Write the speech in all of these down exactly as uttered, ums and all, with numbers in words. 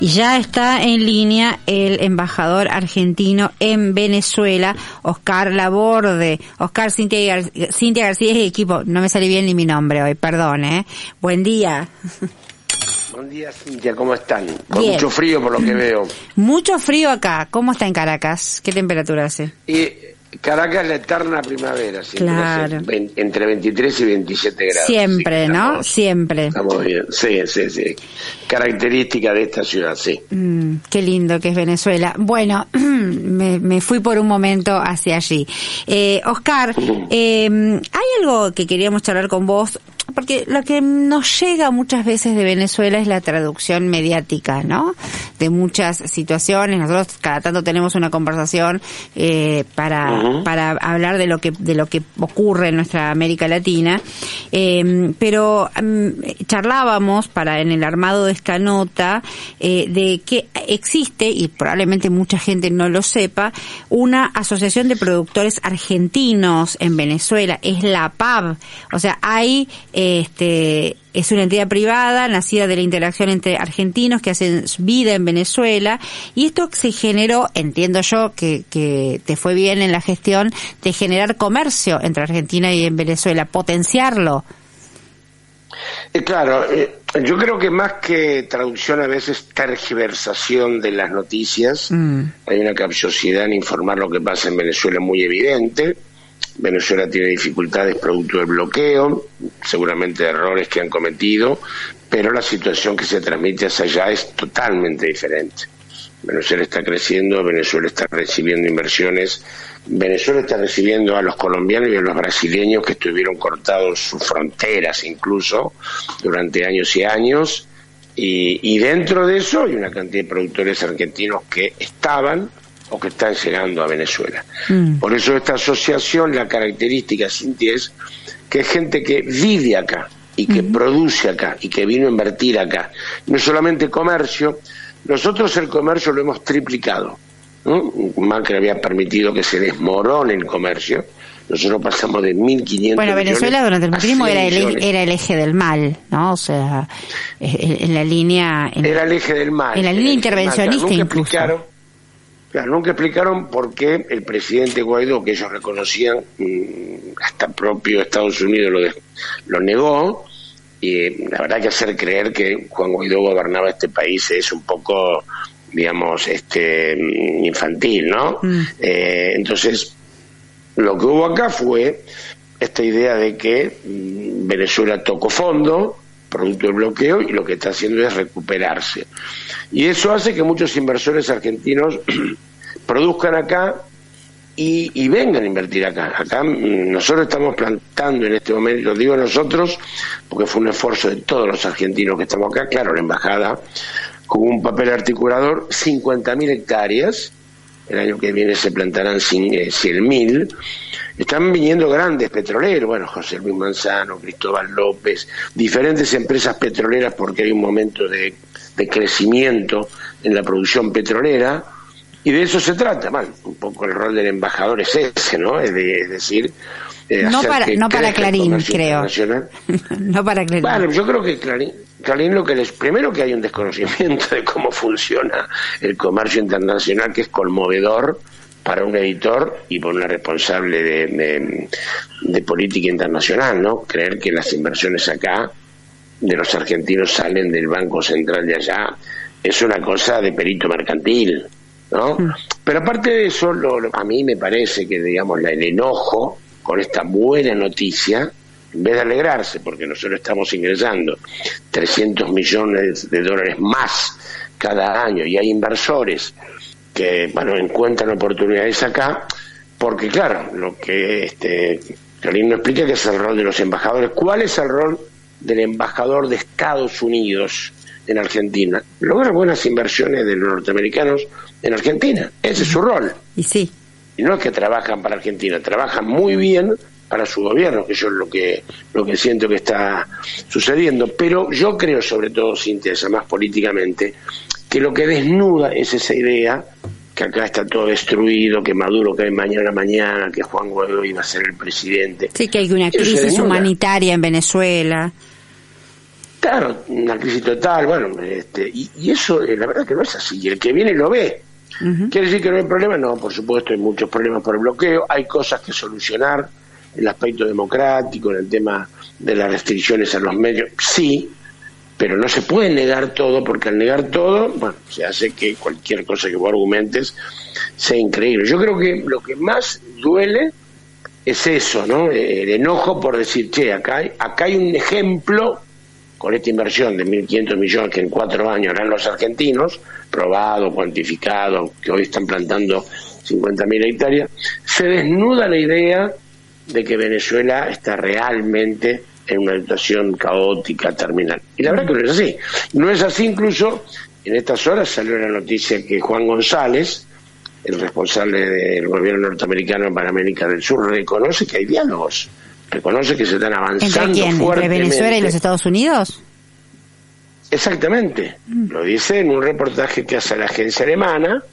Y ya está en línea el embajador argentino en Venezuela, Oscar Laborde. Oscar, Cintia, Gar- Cintia García y equipo. No me sale bien ni mi nombre hoy, perdón, ¿eh? Buen día. Buen día, Cintia, ¿cómo están? Con Bien. Mucho frío por lo que veo. Mucho frío acá. ¿Cómo está en Caracas? ¿Qué temperatura hace? Y Caracas es la eterna primavera, siempre Claro. hace veinte, entre veintitrés y veintisiete grados. Siempre, sí, ¿no? estamos, Siempre. Estamos bien, sí, sí, sí. Característica de esta ciudad, sí. Mm, qué lindo que es Venezuela. Bueno, me, me fui por un momento hacia allí. Eh, Oscar, eh, hay algo que queríamos charlar con vos, porque lo que nos llega muchas veces de Venezuela es la traducción mediática, ¿no? De muchas situaciones. Nosotros cada tanto tenemos una conversación eh, para uh-huh. para hablar de lo que de lo que ocurre en nuestra América Latina, eh, pero um, charlábamos para en el armado de esta nota eh, de que existe, y probablemente mucha gente no lo sepa, una asociación de productores argentinos en Venezuela, es la P A B. O sea, hay este es una entidad privada nacida de la interacción entre argentinos que hacen vida en Venezuela, y esto se generó, entiendo yo que, que te fue bien en la gestión, de generar comercio entre Argentina y en Venezuela, potenciarlo. Eh, claro, eh, yo creo que más que traducción a veces tergiversación de las noticias, mm. hay una capciosidad en informar lo que pasa en Venezuela muy evidente. Venezuela tiene dificultades producto del bloqueo, seguramente errores que han cometido, pero la situación que se transmite hacia allá es totalmente diferente. Venezuela está creciendo, Venezuela está recibiendo inversiones, Venezuela está recibiendo a los colombianos y a los brasileños que estuvieron cortados sus fronteras incluso durante años y años, y, y dentro de eso hay una cantidad de productores argentinos que estaban o que están llegando a Venezuela. Mm. Por eso esta asociación, la característica, Cintia, es que es gente que vive acá y que mm. produce acá y que vino a invertir acá. No solamente comercio, nosotros el comercio lo hemos triplicado, ¿no? Macri había permitido que se desmorone el comercio. Nosotros pasamos de mil quinientos Bueno, Venezuela durante el macrismo era el, era el eje del mal, ¿no? O sea, en la línea... En, era el eje del mal. En la línea intervencionista nunca incluso. Explicaron, Claro, nunca explicaron por qué el presidente Guaidó, que ellos reconocían, hasta propio Estados Unidos lo, de, lo negó, y la verdad que hacer creer que Juan Guaidó gobernaba este país es un poco, digamos, este infantil, ¿no? Mm. Eh, entonces, lo que hubo acá fue esta idea de que mmm, Venezuela tocó fondo, producto del bloqueo, y lo que está haciendo es recuperarse. Y eso hace que muchos inversores argentinos produzcan acá y, y vengan a invertir acá. Acá nosotros estamos plantando en este momento, digo nosotros, porque fue un esfuerzo de todos los argentinos que estamos acá, claro, la embajada, con un papel articulador, cincuenta mil hectáreas, el año que viene se plantarán cien mil, están viniendo grandes petroleros, bueno, José Luis Manzano, Cristóbal López, diferentes empresas petroleras, porque hay un momento de, de crecimiento en la producción petrolera, y de eso se trata. Bueno, un poco el rol del embajador es ese, ¿no? Es, de, es decir, eh, no hacer para que no para Clarín, creo. No para Clarín. Bueno, yo creo que Clarín, Clarín lo que les, primero que hay un desconocimiento de cómo funciona el comercio internacional, que es conmovedor para un editor y por una responsable de, de, de política internacional, ¿no? Creer que las inversiones acá de los argentinos salen del Banco Central de allá es una cosa de perito mercantil, ¿no? Mm. Pero aparte de eso, lo, lo, a mí me parece que, digamos, la, el enojo con esta buena noticia, en vez de alegrarse, porque nosotros estamos ingresando trescientos millones de dólares más cada año y hay inversores que, bueno, encuentran oportunidades acá, porque claro, lo que este Clarín no explica que es el rol de los embajadores. ¿Cuál es el rol del embajador de Estados Unidos en Argentina? Lograr buenas inversiones de los norteamericanos en Argentina, ese es su rol. Y sí. Y no es que trabajan para Argentina, trabajan muy bien para su gobierno, que yo es lo que lo que siento que está sucediendo. Pero yo creo, sobre todo, Cintia, más políticamente, que lo que desnuda es esa idea que acá está todo destruido, que Maduro cae mañana mañana, que Juan Guaidó iba a ser el presidente. Sí, que hay una crisis humanitaria en Venezuela. Claro, una crisis total, bueno, este, y, y eso eh, la verdad que no es así, y el que viene lo ve. Uh-huh. ¿Quiere decir que no hay problema? No, por supuesto hay muchos problemas por el bloqueo, hay cosas que solucionar, el aspecto democrático, en el tema de las restricciones a los medios, sí, pero no se puede negar todo, porque al negar todo, bueno, se hace que cualquier cosa que vos argumentes sea increíble. Yo creo que lo que más duele es eso, ¿no? El enojo por decir, che, acá hay, acá hay un ejemplo con esta inversión de mil quinientos millones que en cuatro años harán los argentinos, probado, cuantificado, que hoy están plantando cincuenta mil hectáreas, se desnuda la idea de que Venezuela está realmente en una situación caótica, terminal. Y la verdad que no es así. No es así, incluso en estas horas salió la noticia que Juan González, el responsable del gobierno norteamericano para América del Sur, reconoce que hay diálogos, reconoce que se están avanzando. ¿Entre quién? ¿Entre Venezuela y los Estados Unidos? Exactamente, mm. Lo dice en un reportaje que hace la agencia alemana,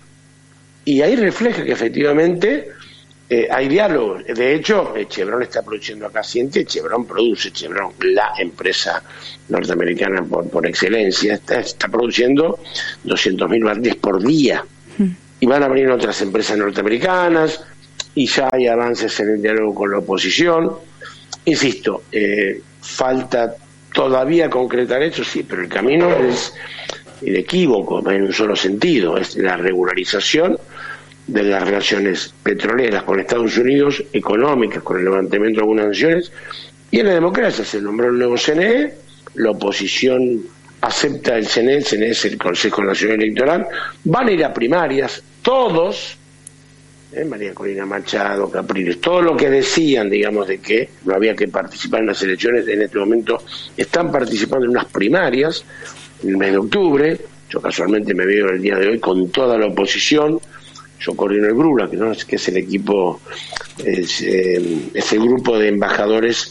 y ahí refleja que efectivamente eh, hay diálogo. De hecho, eh, Chevron está produciendo acá Ciente, Chevron produce, Chevron, la empresa norteamericana por, por excelencia, está, está produciendo doscientos mil barriles por día, mm. y van a venir otras empresas norteamericanas, y ya hay avances en el diálogo con la oposición. Insisto, eh, falta todavía concretar eso, sí, pero el camino es inequívoco, en un solo sentido, es la regularización de las relaciones petroleras con Estados Unidos, económicas, con el levantamiento de algunas sanciones, y en la democracia se nombró el nuevo C N E, la oposición acepta el C N E, el C N E es el Consejo Nacional Electoral, van a ir a primarias, todos, Eh, María Corina Machado, Capriles, todo lo que decían, digamos, de que no había que participar en las elecciones, en este momento están participando en unas primarias en el mes de octubre. Yo casualmente me veo el día de hoy con toda la oposición. Yo coordino el GRULA, que no es que es el equipo, es, eh, es el grupo de embajadores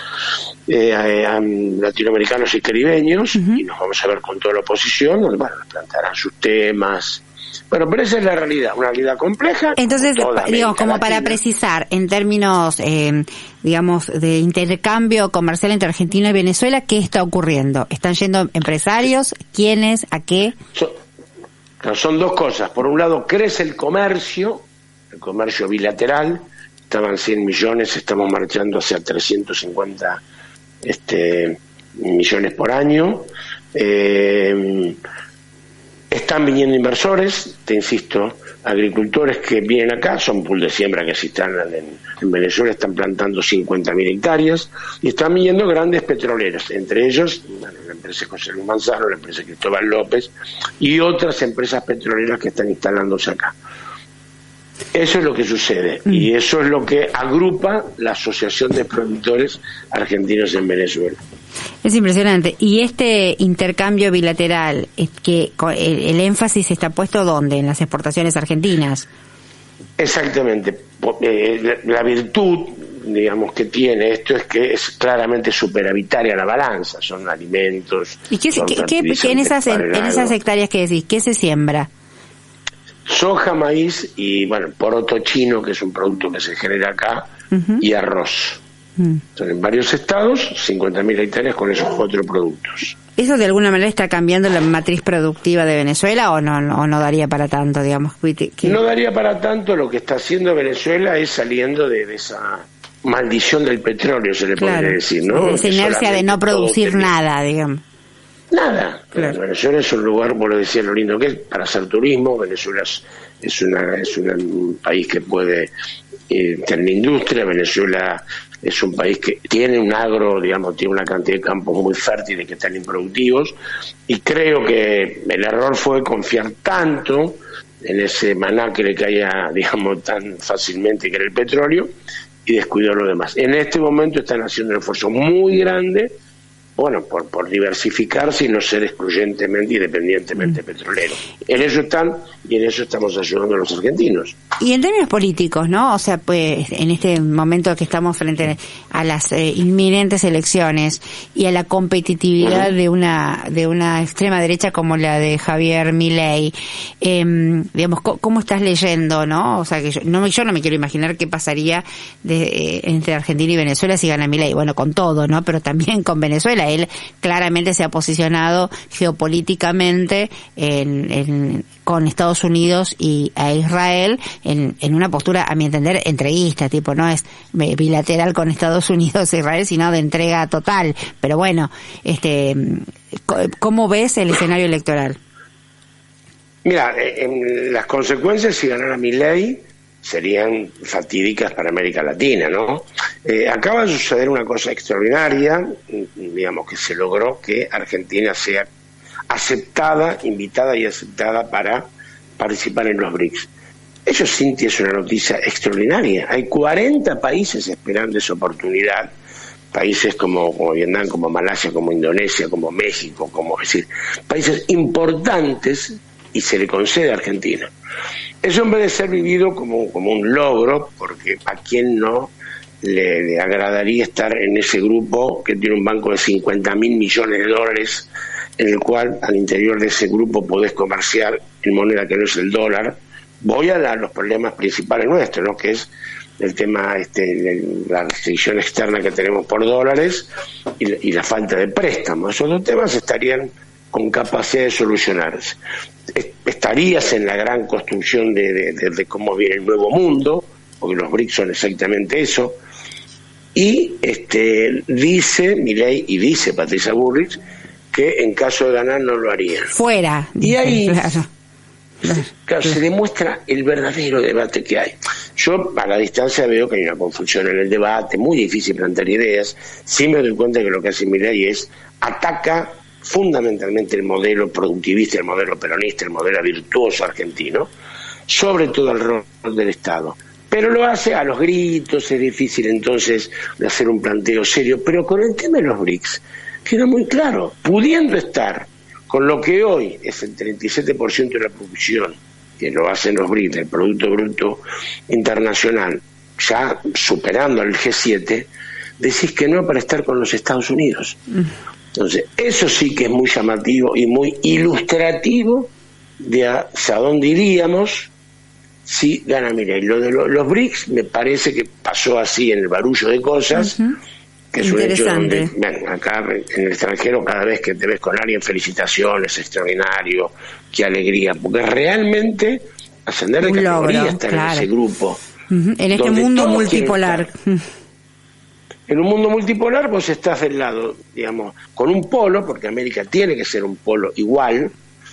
eh, eh, latinoamericanos y caribeños, uh-huh. y nos vamos a ver con toda la oposición, donde, bueno, plantearán sus temas. Bueno, pero esa es la realidad, una realidad compleja. Entonces, digamos, como para precisar, en términos, eh, digamos, de intercambio comercial entre Argentina y Venezuela, ¿qué está ocurriendo? ¿Están yendo empresarios? ¿Quiénes? ¿A qué? Son, son dos cosas. Por un lado, crece el comercio, el comercio bilateral, estaban cien millones, estamos marchando hacia trescientos cincuenta este, millones por año. Eh... Están viniendo inversores, te insisto, agricultores que vienen acá, son pool de siembra que se instalan en, en Venezuela, están plantando cincuenta mil hectáreas, y están viniendo grandes petroleras, entre ellos, bueno, la empresa José Luis Manzano, la empresa Cristóbal López, y otras empresas petroleras que están instalándose acá. Eso es lo que sucede, mm. y eso es lo que agrupa la Asociación de Productores Argentinos en Venezuela. Es impresionante. Y este intercambio bilateral, es que el, el énfasis está puesto ¿dónde? En las exportaciones argentinas. Exactamente. La, la virtud, digamos, que tiene esto es que es claramente superavitaria la balanza. Son alimentos. ¿Y qué, qué, qué en esas en, en esas hectáreas que decís? ¿Qué se siembra? Soja, maíz y, bueno, poroto chino, que es un producto que se genera acá, uh-huh. y arroz. Mm. Son en varios estados, cincuenta mil hectáreas con esos cuatro productos. ¿Eso de alguna manera está cambiando la matriz productiva de Venezuela o no, no, o no daría para tanto, digamos? ¿Qué? No daría para tanto. Lo que está haciendo Venezuela es saliendo de, de esa maldición del petróleo, se le claro. podría decir, ¿no? Esa inercia de no producir nada, digamos. Nada. Claro. Venezuela es un lugar, como lo decía, lo lindo que es para hacer turismo. Venezuela es, es, una, es una, un país que puede eh, tener industria. Venezuela es un país que tiene un agro, digamos, tiene una cantidad de campos muy fértiles que están improductivos, y creo que el error fue confiar tanto en ese maná que le caía, digamos, tan fácilmente, que era el petróleo, y descuidó lo demás. En este momento están haciendo un esfuerzo muy grande, bueno, por, por diversificarse y no ser excluyentemente y dependientemente mm. petrolero. En eso están, y en eso estamos ayudando a los argentinos. Y en términos políticos, ¿no? O sea, pues en este momento que estamos frente a las eh, inminentes elecciones y a la competitividad uh-huh. de una de una extrema derecha como la de Javier Milei, eh, digamos, ¿cómo, ¿cómo estás leyendo, no? O sea, que yo no, yo no me quiero imaginar qué pasaría de, eh, entre Argentina y Venezuela si gana Milei. Bueno, con todo, ¿no? Pero también con Venezuela. Israel claramente se ha posicionado geopolíticamente en, en, con Estados Unidos y a Israel en, en una postura, a mi entender, entreguista, tipo, no es bilateral con Estados Unidos e Israel, sino de entrega total. Pero bueno, este, ¿cómo ves el escenario electoral? Mira, en las consecuencias si ganara Milei serían fatídicas para América Latina, ¿no? Eh, acaba de suceder una cosa extraordinaria, digamos que se logró que Argentina sea aceptada, invitada y aceptada para participar en los BRICS. Eso, Cintia, es una noticia extraordinaria. Hay cuarenta países esperando esa oportunidad, países como, como Vietnam, como Malasia, como Indonesia, como México, como, es decir, países importantes, y se le concede a Argentina. Eso en vez de ser vivido como, como un logro, porque a quién no le, le agradaría estar en ese grupo que tiene un banco de cincuenta mil millones de dólares, en el cual al interior de ese grupo podés comerciar en moneda que no es el dólar. Voy a dar los problemas principales nuestros, ¿no? Que es el tema, este, de la restricción externa que tenemos por dólares y, y la falta de préstamos. Esos dos temas estarían con capacidad de solucionarse. Estarías en la gran construcción de, de, de, de cómo viene el nuevo mundo, porque los BRICS son exactamente eso, y este dice Milei y dice Patricia Bullrich que en caso de ganar no lo harían. Fuera. Y ahí claro, claro, claro, claro. se demuestra el verdadero debate que hay. Yo a la distancia veo que hay una confusión en el debate, muy difícil plantear ideas. Sí me doy cuenta que lo que hace Milei es ataca fundamentalmente el modelo productivista, el modelo peronista, el modelo virtuoso argentino, sobre todo el rol del Estado. Pero lo hace a los gritos, es difícil entonces de hacer un planteo serio, pero con el tema de los BRICS queda muy claro, pudiendo estar con lo que hoy es el treinta y siete por ciento de la producción, que lo hacen los BRICS, el Producto Bruto Internacional, ya superando al G siete, decís que no para estar con los Estados Unidos. Mm. Entonces, eso sí que es muy llamativo y muy ilustrativo de hacia dónde iríamos si gana Milei. Lo de lo, los BRICS me parece que pasó así en el barullo de cosas, uh-huh. que es un hecho donde, bueno, acá en el extranjero cada vez que te ves con alguien, felicitaciones, extraordinario, qué alegría, porque realmente ascender de categoría estar claro. en ese grupo. Uh-huh. En este mundo multipolar. En un mundo multipolar vos estás del lado, digamos, con un polo, porque América tiene que ser un polo igual,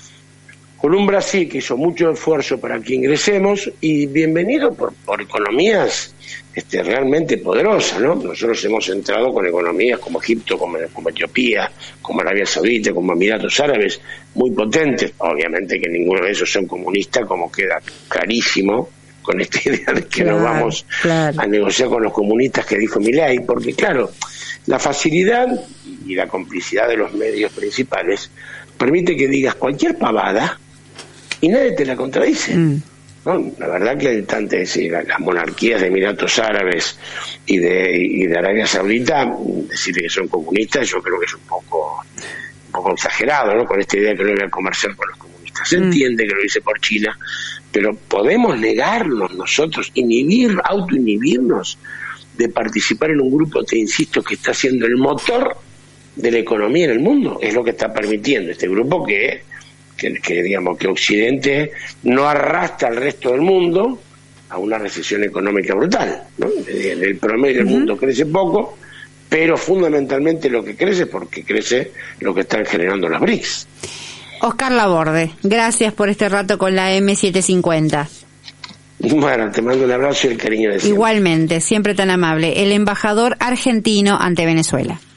con un Brasil que hizo mucho esfuerzo para que ingresemos, y bienvenido por, por economías este, realmente poderosas, ¿no? Nosotros hemos entrado con economías como Egipto, como, como Etiopía, como Arabia Saudita, como Emiratos Árabes, muy potentes. Obviamente que ninguno de esos son comunistas, como queda clarísimo, con esta idea de que claro, no vamos claro. a negociar con los comunistas que dijo Milei, porque claro, la facilidad y la complicidad de los medios principales permite que digas cualquier pavada y nadie te la contradice. Mm. ¿No? La verdad que tanto, es decir, las monarquías de Emiratos Árabes y de, y de Arabia Saudita, decirle que son comunistas, yo creo que es un poco, un poco exagerado, ¿no? Con esta idea de que no iban a comerciar con los comunistas. Se mm. entiende que lo dice por China, pero podemos negarnos nosotros, inhibir, autoinhibirnos de participar en un grupo, te insisto, que está siendo el motor de la economía en el mundo. Es lo que está permitiendo este grupo que, que, que digamos, que Occidente no arrastra al resto del mundo a una recesión económica brutal, ¿no? El promedio del uh-huh. mundo crece poco, pero fundamentalmente lo que crece porque crece lo que están generando las BRICS. Oscar Laborde, gracias por este rato con la eme setecientos cincuenta. Bueno, te mando un abrazo y el cariño de siempre. Igualmente, siempre tan amable. El embajador argentino ante Venezuela.